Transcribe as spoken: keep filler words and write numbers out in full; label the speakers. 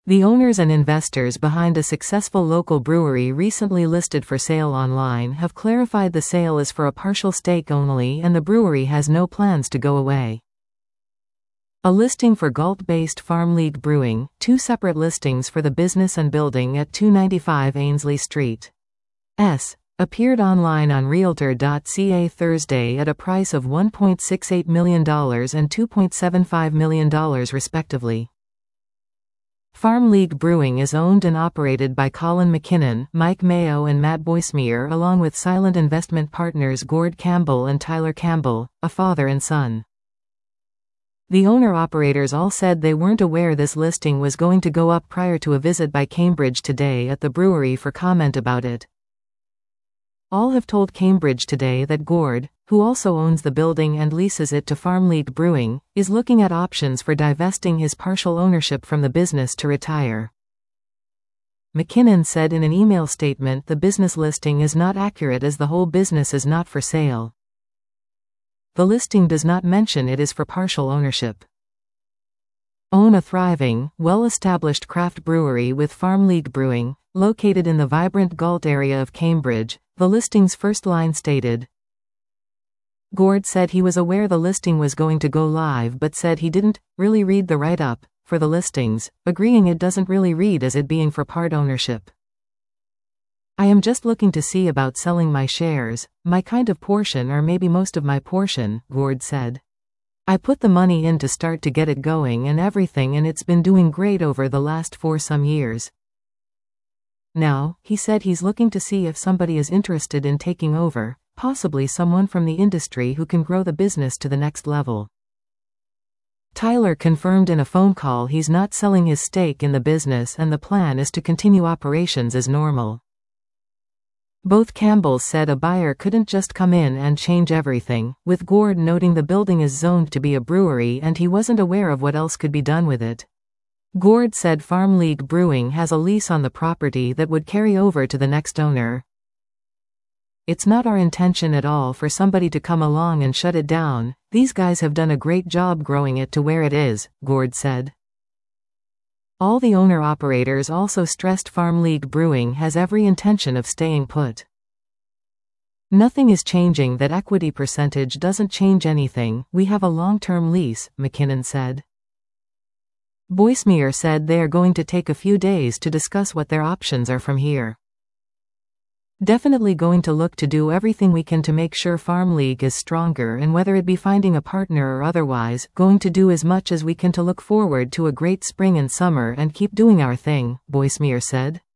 Speaker 1: The owners and investors behind a successful local brewery recently listed for sale online have clarified the sale is for a partial stake only and the brewery has no plans to go away. A listing for Galt-based Farm League Brewing, two separate listings for the business and building at two ninety-five Ainslie Street. S. appeared online on Realtor dot c a Thursday at a price of one point six eight million dollars and two point seven five million dollars respectively. Farm League Brewing is owned and operated by Colin McKinnon, Mike Mayo and Matt Boismere along with Silent Investment partners Gord Campbell and Tyler Campbell, a father and son. The owner-operators all said they weren't aware this listing was going to go up prior to a visit by Cambridge Today at the brewery for comment about it. All have told Cambridge Today that Gord, who also owns the building and leases it to Farm League Brewing, is looking at options for divesting his partial ownership from the business to retire. McKinnon said in an email statement the business listing is not accurate as the whole business is not for sale. The listing does not mention it is for partial ownership. Own a thriving, well-established craft brewery with Farm League Brewing, located in the vibrant Galt area of Cambridge, the listing's first line stated. Gord said he was aware the listing was going to go live but said he didn't really read the write-up for the listings, agreeing it doesn't really read as it being for part ownership. I am just looking to see about selling my shares, my kind of portion or maybe most of my portion, Gord said. I put the money in to start to get it going and everything and it's been doing great over the last four some years. Now, he said he's looking to see if somebody is interested in taking over, possibly someone from the industry who can grow the business to the next level. Tyler confirmed in a phone call he's not selling his stake in the business and the plan is to continue operations as normal. Both Campbells said a buyer couldn't just come in and change everything, with Gord noting the building is zoned to be a brewery and he wasn't aware of what else could be done with it. Gord said Farm League Brewing has a lease on the property that would carry over to the next owner. It's not our intention at all for somebody to come along and shut it down. These guys have done a great job growing it to where it is, Gord said. All the owner-operators also stressed Farm League Brewing has every intention of staying put. Nothing is changing, that equity percentage doesn't change anything, we have a long-term lease, McKinnon said. Boismere said they are going to take a few days to discuss what their options are from here. Definitely going to look to do everything we can to make sure Farm League is stronger and whether it be finding a partner or otherwise, going to do as much as we can to look forward to a great spring and summer and keep doing our thing, Boismere said.